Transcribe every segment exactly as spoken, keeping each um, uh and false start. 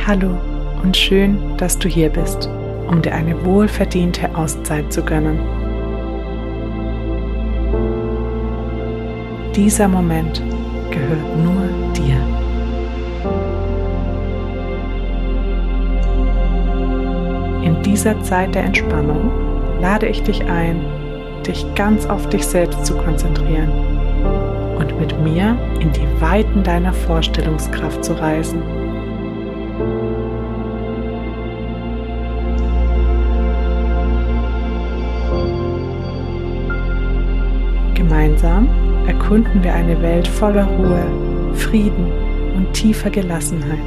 Hallo und schön, dass du hier bist, um dir eine wohlverdiente Auszeit zu gönnen. Dieser Moment gehört nur dir. In dieser Zeit der Entspannung lade ich dich ein, dich ganz auf dich selbst zu konzentrieren und mit mir in die Weiten deiner Vorstellungskraft zu reisen. Gemeinsam erkunden wir eine Welt voller Ruhe, Frieden und tiefer Gelassenheit.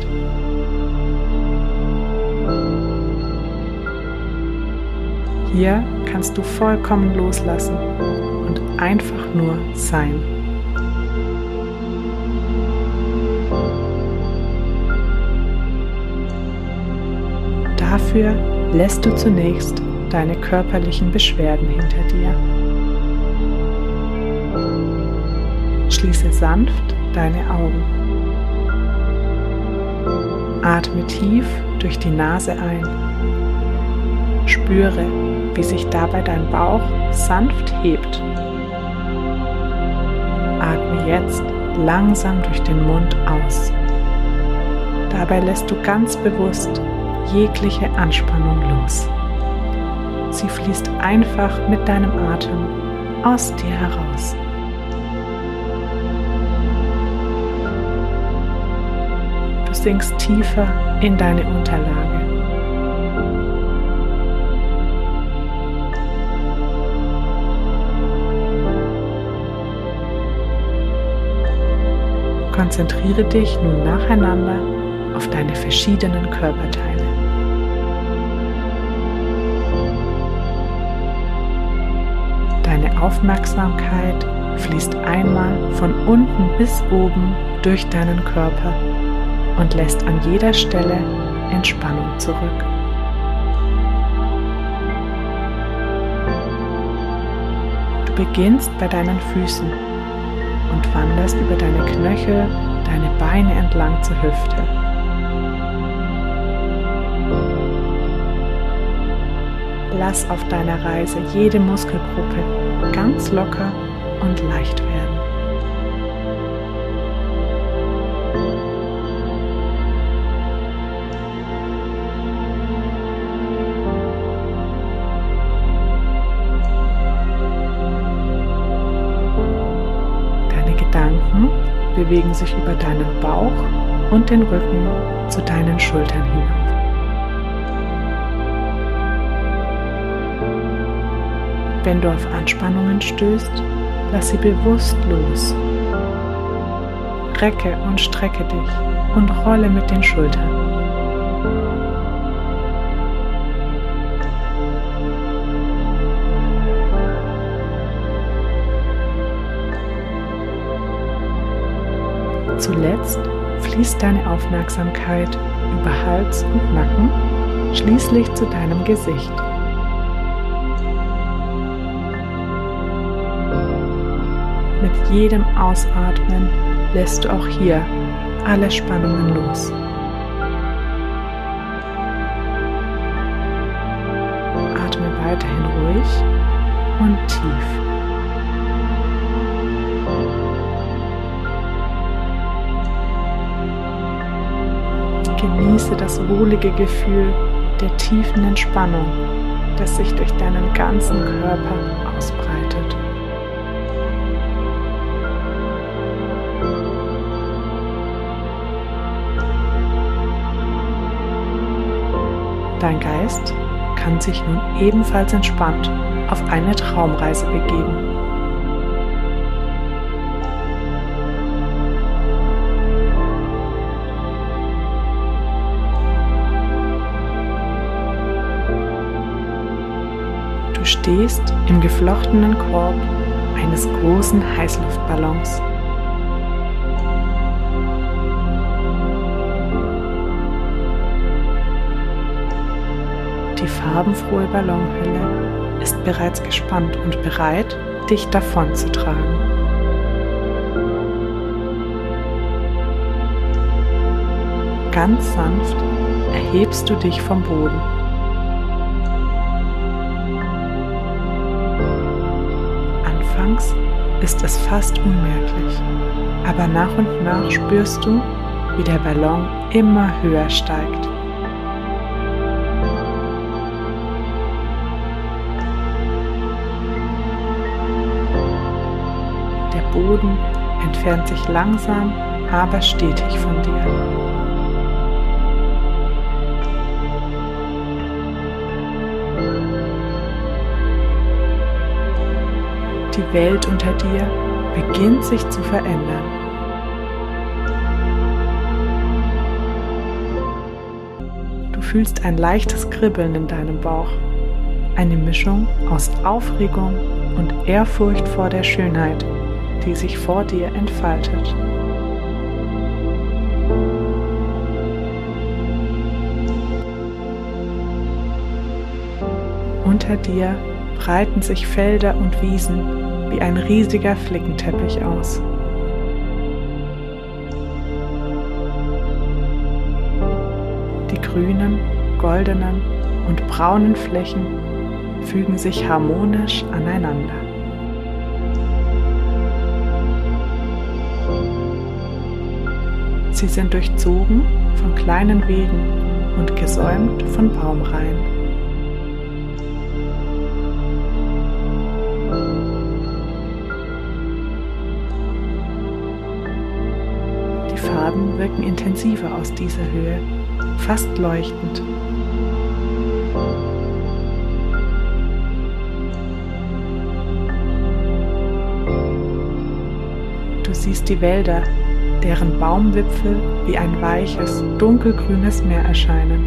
Hier kannst du vollkommen loslassen und einfach nur sein. Dafür lässt du zunächst deine körperlichen Beschwerden hinter dir. Schließe sanft deine Augen. Atme tief durch die Nase ein. Spüre, wie sich dabei dein Bauch sanft hebt. Atme jetzt langsam durch den Mund aus. Dabei lässt du ganz bewusst jegliche Anspannung los. Sie fließt einfach mit deinem Atem aus dir heraus. Du sinkst tiefer in deine Unterlage. Konzentriere dich nun nacheinander auf deine verschiedenen Körperteile. Deine Aufmerksamkeit fließt einmal von unten bis oben durch deinen Körper und lässt an jeder Stelle Entspannung zurück. Du beginnst bei deinen Füßen und wanderst über deine Knöchel, deine Beine entlang zur Hüfte. Lass auf deiner Reise jede Muskelgruppe ganz locker und leicht werden. Deine Gedanken bewegen sich über deinen Bauch und den Rücken zu deinen Schultern hinauf. Wenn du auf Anspannungen stößt, lass sie bewusst los. Recke und strecke dich und rolle mit den Schultern. Zuletzt fließt deine Aufmerksamkeit über Hals und Nacken, schließlich zu deinem Gesicht. Mit jedem Ausatmen lässt du auch hier alle Spannungen los. Atme weiterhin ruhig und tief. Genieße das wohlige Gefühl der tiefen Entspannung, das sich durch deinen ganzen Körper ausbreitet. Dein Geist kann sich nun ebenfalls entspannt auf eine Traumreise begeben. Du stehst im geflochtenen Korb eines großen Heißluftballons. Die farbenfrohe Ballonhülle ist bereits gespannt und bereit, dich davon zu tragen. Ganz sanft erhebst du dich vom Boden. Anfangs ist es fast unmerklich, aber nach und nach spürst du, wie der Ballon immer höher steigt. Der Boden entfernt sich langsam, aber stetig von dir. Die Welt unter dir beginnt sich zu verändern. Du fühlst ein leichtes Kribbeln in deinem Bauch, eine Mischung aus Aufregung und Ehrfurcht vor der Schönheit, die sich vor dir entfaltet. Unter dir breiten sich Felder und Wiesen wie ein riesiger Flickenteppich aus. Die grünen, goldenen und braunen Flächen fügen sich harmonisch aneinander. Sie sind durchzogen von kleinen Wegen und gesäumt von Baumreihen. Die Farben wirken intensiver aus dieser Höhe, fast leuchtend. Du siehst die Wälder, deren Baumwipfel wie ein weiches, dunkelgrünes Meer erscheinen.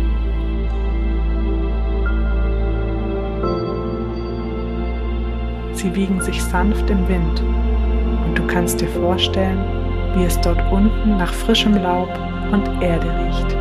Sie wiegen sich sanft im Wind und du kannst dir vorstellen, wie es dort unten nach frischem Laub und Erde riecht.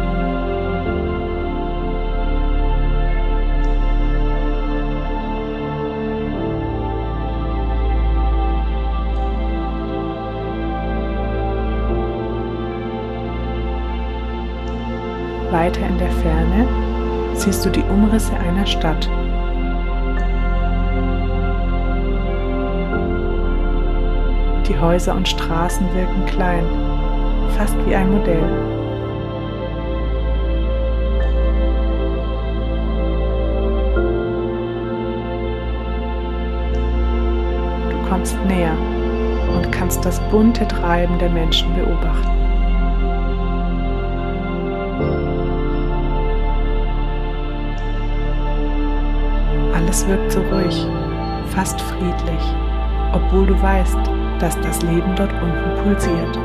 Weiter in der Ferne siehst du die Umrisse einer Stadt. Die Häuser und Straßen wirken klein, fast wie ein Modell. Du kommst näher und kannst das bunte Treiben der Menschen beobachten. Alles wirkt so ruhig, fast friedlich, obwohl du weißt, dass das Leben dort unten pulsiert.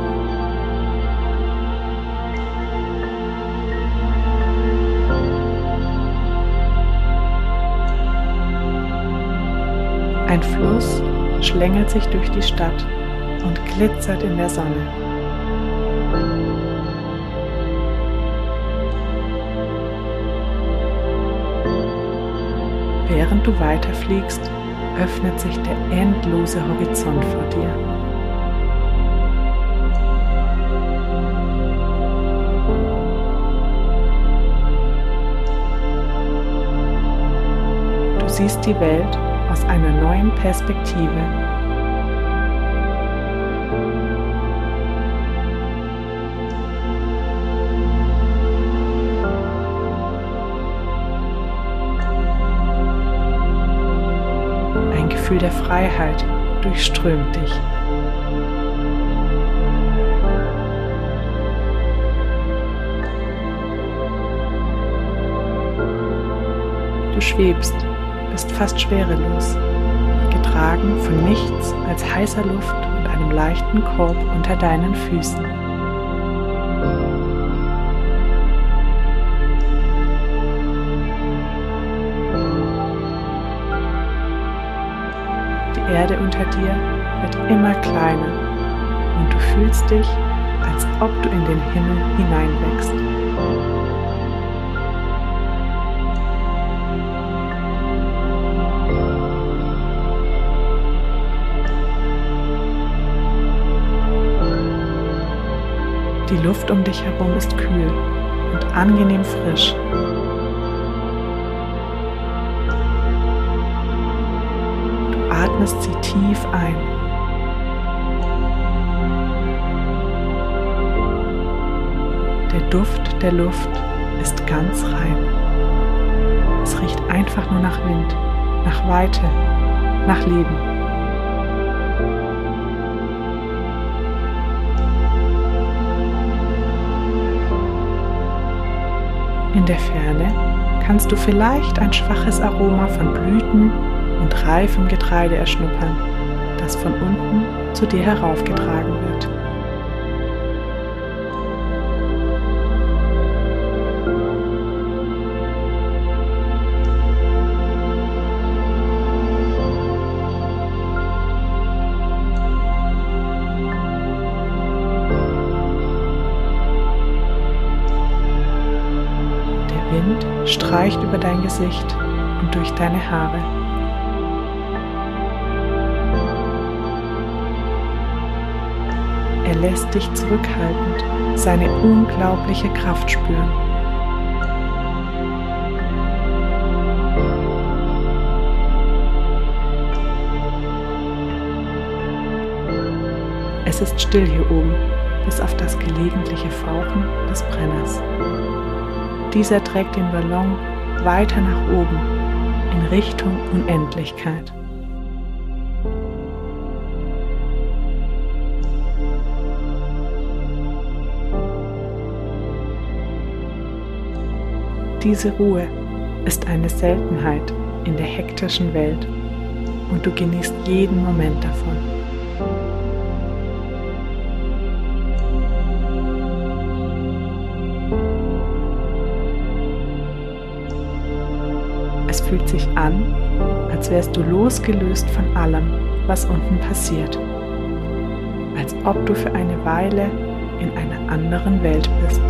Ein Fluss schlängelt sich durch die Stadt und glitzert in der Sonne. Während du weiterfliegst, öffnet sich der endlose Horizont vor dir. Du siehst die Welt aus einer neuen Perspektive. Ein Gefühl der Freiheit durchströmt dich. Du schwebst, bist fast schwerelos, getragen von nichts als heißer Luft und einem leichten Korb unter deinen Füßen. Die Erde unter dir wird immer kleiner und du fühlst dich, als ob du in den Himmel hineinwächst. Die Luft um dich herum ist kühl und angenehm frisch. Du atmest sie tief ein. Der Duft der Luft ist ganz rein. Es riecht einfach nur nach Wind, nach Weite, nach Leben. In der Ferne kannst du vielleicht ein schwaches Aroma von Blüten und reifem Getreide erschnuppern, das von unten zu dir heraufgetragen wird. Wind streicht über dein Gesicht und durch deine Haare. Er lässt dich zurückhaltend seine unglaubliche Kraft spüren. Es ist still hier oben, bis auf das gelegentliche Fauchen des Brenners. Dieser trägt den Ballon weiter nach oben, in Richtung Unendlichkeit. Diese Ruhe ist eine Seltenheit in der hektischen Welt und du genießt jeden Moment davon. Es fühlt sich an, als wärst du losgelöst von allem, was unten passiert. Als ob du für eine Weile in einer anderen Welt bist.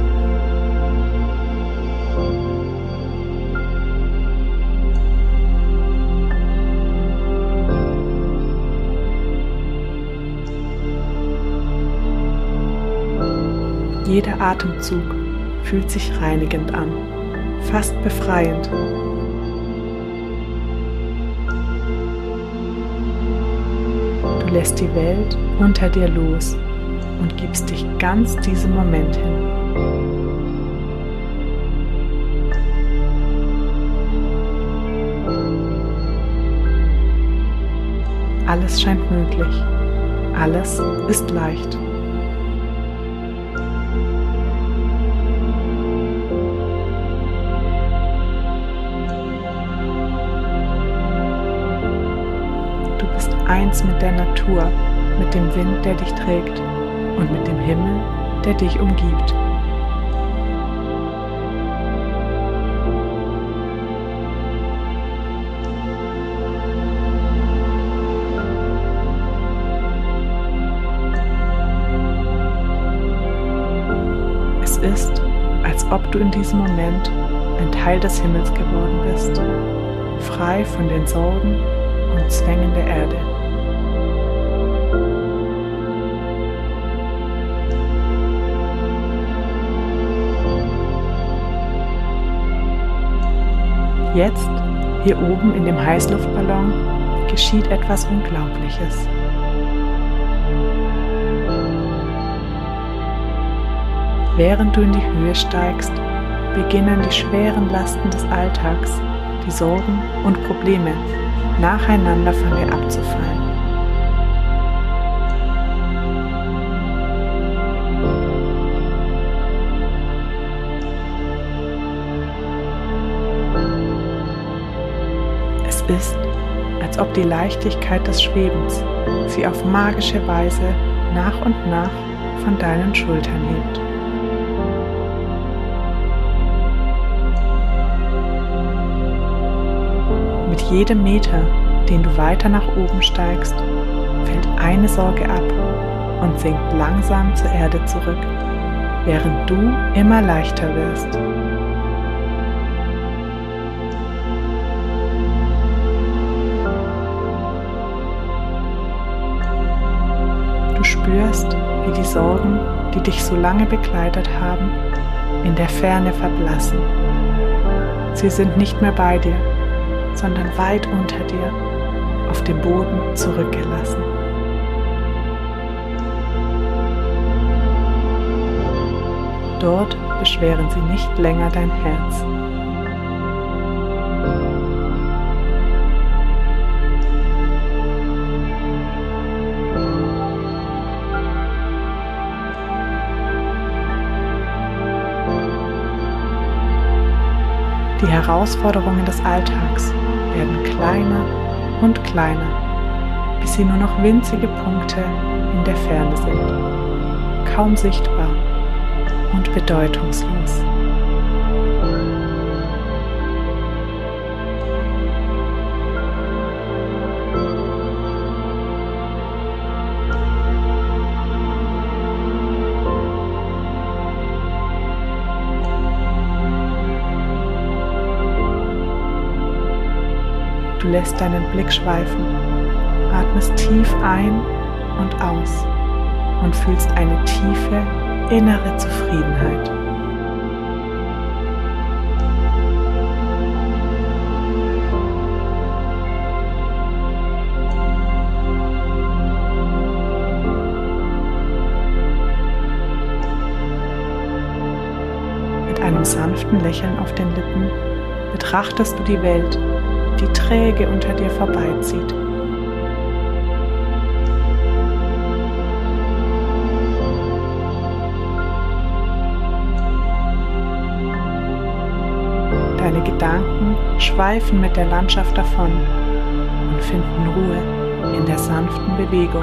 Jeder Atemzug fühlt sich reinigend an, fast befreiend. Du lässt die Welt unter dir los und gibst dich ganz diesem Moment hin. Alles scheint möglich. Alles ist leicht. Eins mit der Natur, mit dem Wind, der dich trägt und mit dem Himmel, der dich umgibt. Es ist, als ob du in diesem Moment ein Teil des Himmels geworden bist, frei von den Sorgen und Zwängen der Erde. Jetzt, hier oben in dem Heißluftballon, geschieht etwas Unglaubliches. Während du in die Höhe steigst, beginnen die schweren Lasten des Alltags, die Sorgen und Probleme, nacheinander von dir abzufallen. Es ist, als ob die Leichtigkeit des Schwebens sie auf magische Weise nach und nach von deinen Schultern hebt. Mit jedem Meter, den du weiter nach oben steigst, fällt eine Sorge ab und sinkt langsam zur Erde zurück, während du immer leichter wirst. Du spürst, wie die Sorgen, die dich so lange begleitet haben, in der Ferne verblassen. Sie sind nicht mehr bei dir, sondern weit unter dir, auf dem Boden zurückgelassen. Dort beschweren sie nicht länger dein Herz. Die Herausforderungen des Alltags werden kleiner und kleiner, bis sie nur noch winzige Punkte in der Ferne sind, kaum sichtbar und bedeutungslos. Du lässt deinen Blick schweifen, atmest tief ein und aus und fühlst eine tiefe innere Zufriedenheit. Mit einem sanften Lächeln auf den Lippen betrachtest du die Welt, die träge unter dir vorbeizieht. Deine Gedanken schweifen mit der Landschaft davon und finden Ruhe in der sanften Bewegung.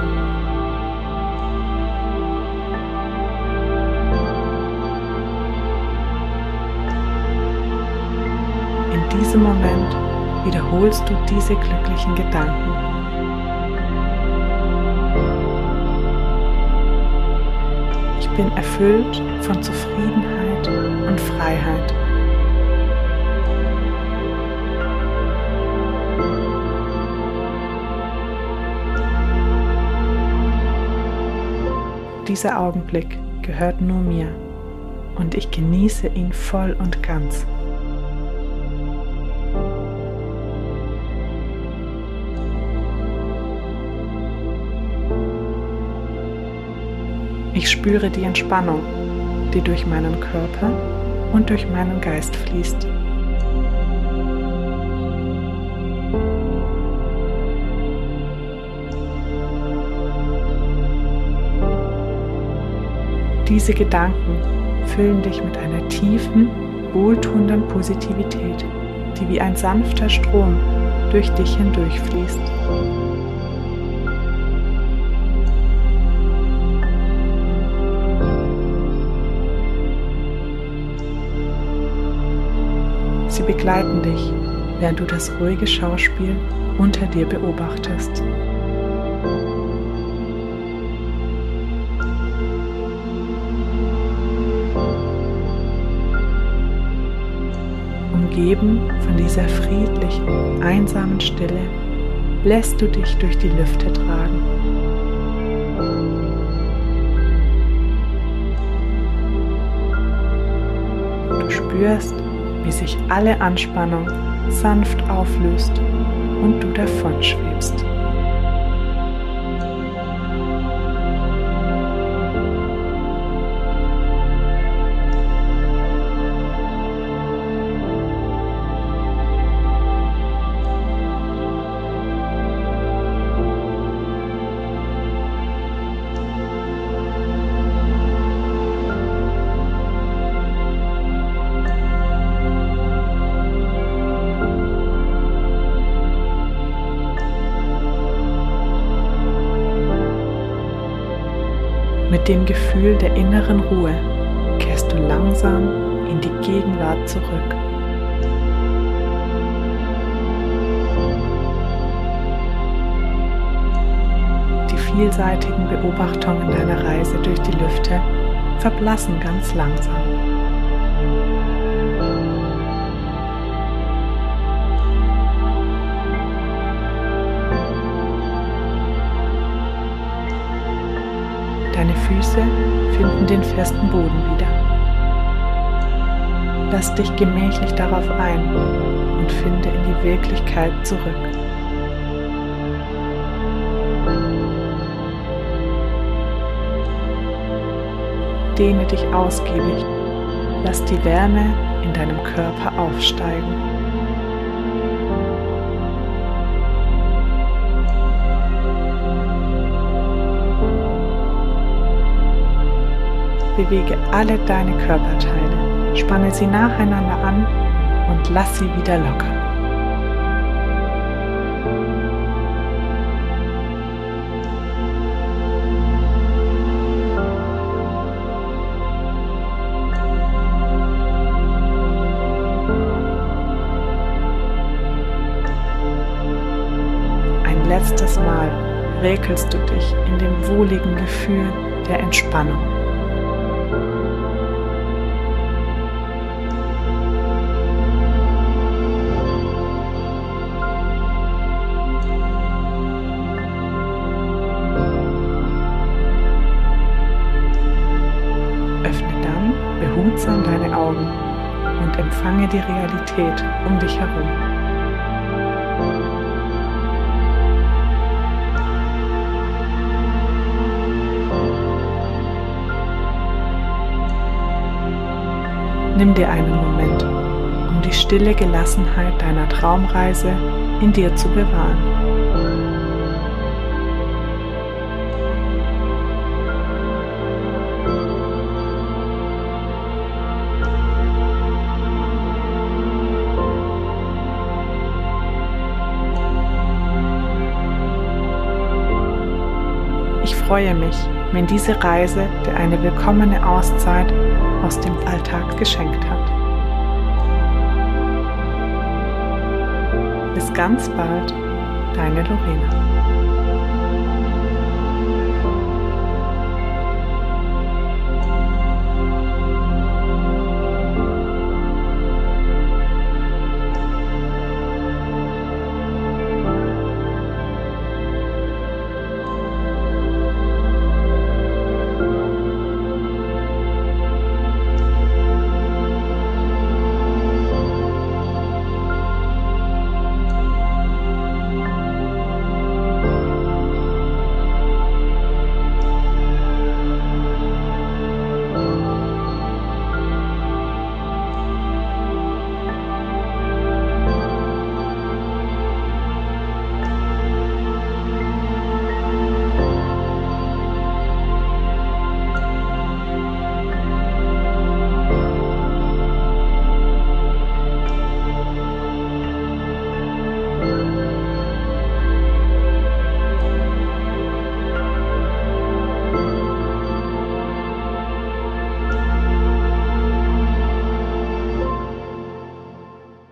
In diesem Moment wiederholst du diese glücklichen Gedanken. Ich bin erfüllt von Zufriedenheit und Freiheit. Dieser Augenblick gehört nur mir und ich genieße ihn voll und ganz. Ich spüre die Entspannung, die durch meinen Körper und durch meinen Geist fließt. Diese Gedanken füllen dich mit einer tiefen, wohltuenden Positivität, die wie ein sanfter Strom durch dich hindurchfließt. Sie begleiten dich, während du das ruhige Schauspiel unter dir beobachtest. Umgeben von dieser friedlichen, einsamen Stille, lässt du dich durch die Lüfte tragen. Du spürst, wie sich alle Anspannung sanft auflöst und du davonschwebst. Mit dem Gefühl der inneren Ruhe kehrst du langsam in die Gegenwart zurück. Die vielseitigen Beobachtungen deiner Reise durch die Lüfte verblassen ganz langsam. Deine Füße finden den festen Boden wieder. Lass dich gemächlich darauf ein und finde in die Wirklichkeit zurück. Dehne dich ausgiebig. Lass die Wärme in deinem Körper aufsteigen. Bewege alle deine Körperteile, spanne sie nacheinander an und lass sie wieder locker. Ein letztes Mal regelst du dich in dem wohligen Gefühl der Entspannung. Behutsam deine Augen und empfange die Realität um dich herum. Nimm dir einen Moment, um die stille Gelassenheit deiner Traumreise in dir zu bewahren. Ich freue mich, wenn diese Reise dir eine willkommene Auszeit aus dem Alltag geschenkt hat. Bis ganz bald, deine Lorena.